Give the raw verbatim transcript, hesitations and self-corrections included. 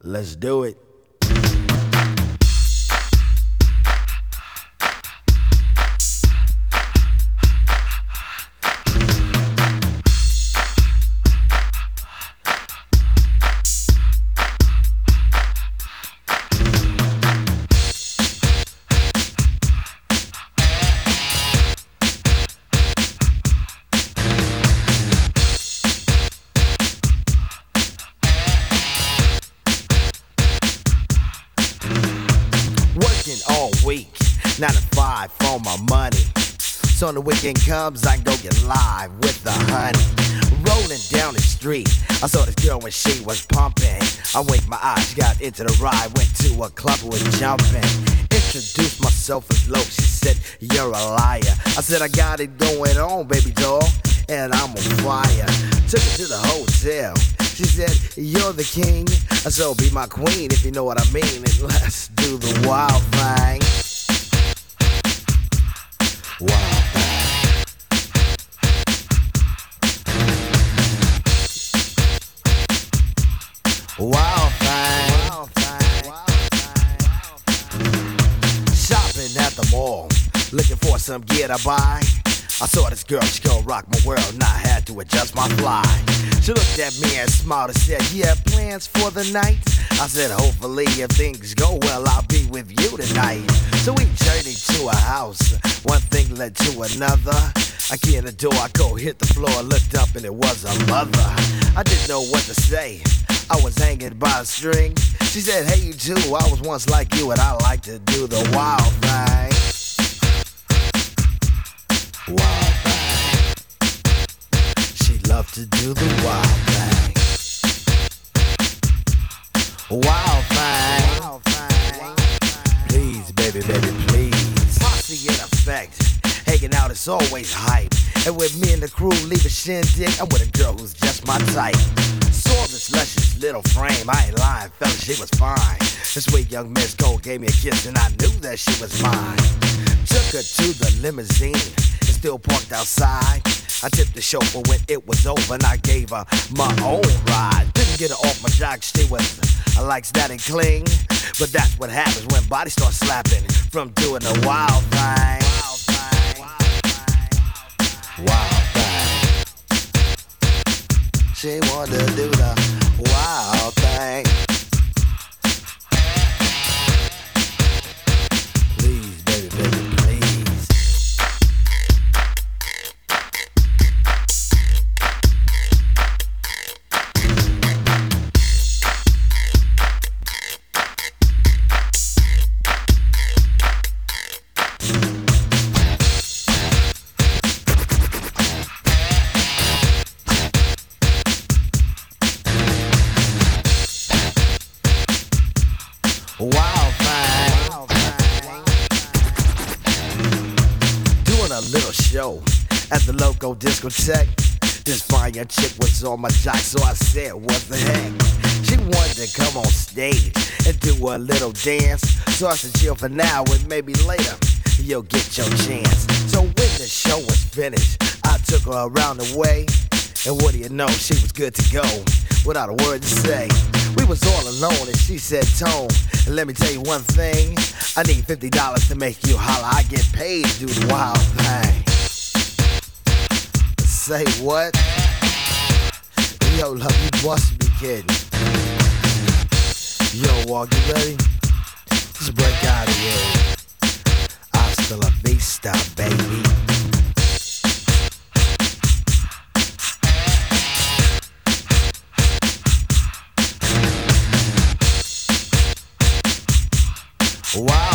Let's do it. All week, nine to five for my money. So when the weekend comes, I can go get live with the honey. Rolling down the street, I saw this girl when she was pumping. I winked my eyes, she got into the ride, went to a club and was jumping. Introduced myself as low, she said, you're a liar. I said, I got it going on, baby doll, and I'm on fire. Took her to the hotel. She said, you're the king, so be my queen if you know what I mean. And let's do the wild thing. Wild thing. Wild thing. Wild thing. Shopping at the mall, looking for some gear to buy. I saw this girl, she gon' rock my world, and I had to adjust my fly. She looked at me and smiled and said, you have plans for the night? I said, hopefully if things go well, I'll be with you tonight. So we journeyed to a house, one thing led to another. I key in the door, I go hit the floor, looked up and it was a mother. I didn't know what to say, I was hanging by a string. She said, hey you too, I was once like you and I like to do the wild thing. Wild thing. She loved to do the wild thing. Wild thing. Wild thing. Please, baby, baby, please. Posse in effect. Hanging out is always hype. And with me and the crew leave a shindig, I'm with a girl who's just my type. Saw this luscious little frame, I ain't lying, fella, she was fine. This sweet young Miss Cole gave me a kiss and I knew that she was mine. Took her to the limousine, still parked outside. I tipped the chauffeur when it was over and I gave her my own ride. Didn't get her off my jock, she was I likes that and cling. But that's what happens when bodies start slapping from doing the wild thing. Wild thing. Wild thing. She wanted to do the wild thing. Please, baby, baby, please. Wild thing. Wild thing. Doing a little show at the local discotheque. This fine young chick was on my jock, so I said, what the heck? She wanted to come on stage and do a little dance. So I said, chill for now and maybe later you'll get your chance. So when the show was finished, I took her around the way. And what do you know, she was good to go without a word to say. We was all alone and she said, Tone, let me tell you one thing. I need fifty dollars to make you holler. I get paid to do the wild thing. Say what? Yo, love, you must be kidding. Yo, Walk, you ready? Let's break out of here. Hasta la vista, baby. Wow.